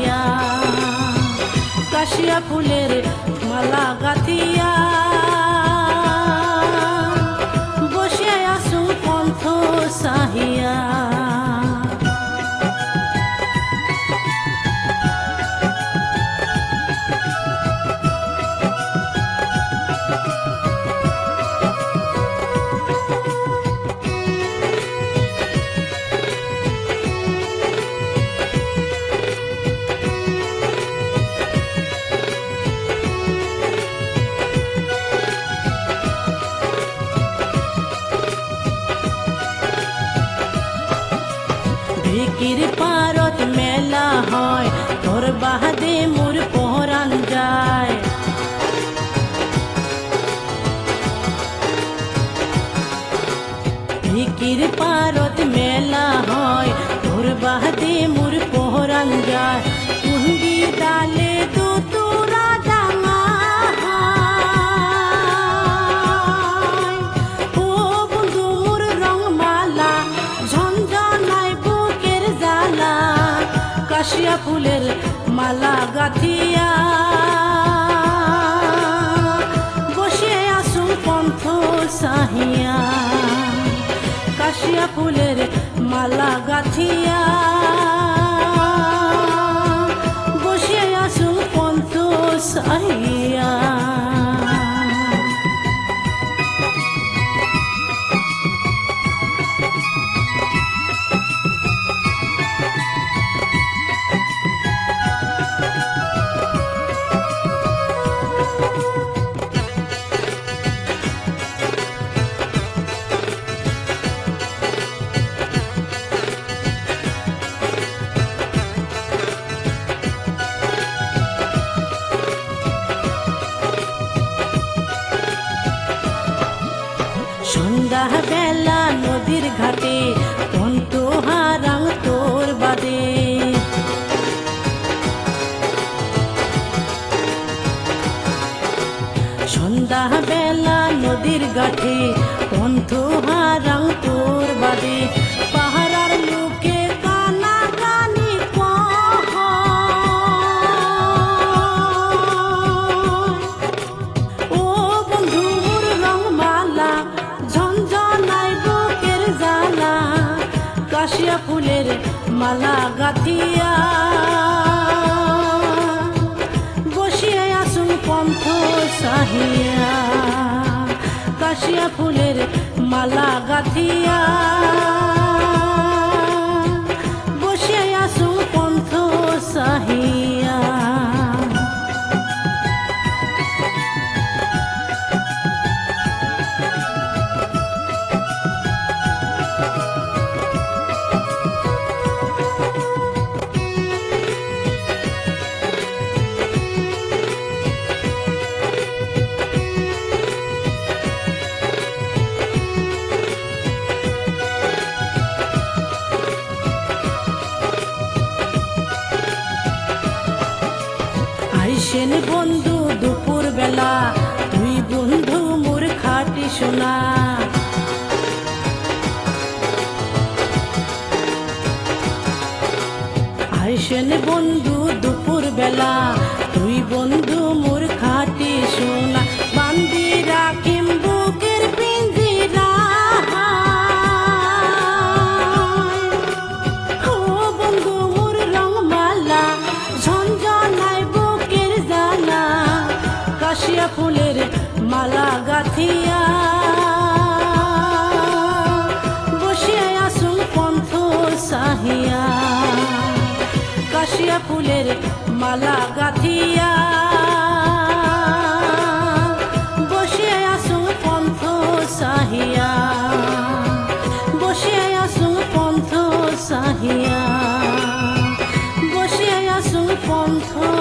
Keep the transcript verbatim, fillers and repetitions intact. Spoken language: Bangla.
সাহিয়া কাশিয়া ফুলের মালা গাথিয়া বসে আসু পন্থ সাহিয়া ভিকির পারত মেলা হয় তোর বাহাদে মোর পহরান যায় ভিকির পারত মেলা হয় তোর বাহাদে মোর পহরান যায় কুন্ডি ডালে তো তোরা ডাঙা ও বন্ধু মোর রংমালা ঝঞ্ঝনায় কাশিয়া ফুলের মালা গাথিয়া বসে আসু পন্থ সাহিয়া কাশিয়া ফুলের মালা গাথিয়া বসে আসু পন্থ সাহিয়া সন্ধ্যা বেলা নদীর ঘাটে পন্ত হারাং তোর বাদে সন্ধ্যা বেলা নদীর ঘাটে পন্ত হারাং তোর বাদে পাহারার লোকে কানা কানি ও বন্ধু মোর রংমালা কাশিয়া ফুলের মালা গাথিয়া বসিয়া আসুন পন্থ সাহিয়া কাশিয়া ফুলের মালা গাথিয়া বসিয়া আসুন পন্থ সাহিয়া আইসেন বন্ধু দুপুর বেলা তুই বন্ধু মোর খাটি সোনা আইসেন বন্ধু দুপুর বেলা তুই বন্ধু মোর খাটি সোনা বান্দি রাখিম বুকের পিঞ্জিরা ও বন্ধু মোর রংমালা ঝঞ্ঝনায় বুকের জানা কাশিয়া ফুলের মালা গাথিয়া বসে আসুন পন্থ সাহিয়া কাশিয়া ফুলের মালা গাথিয়া বসে আসুন পন্থ সাহিয়া বসে আসুন পন্থ সাহিয়া বসে আসুন পন্থ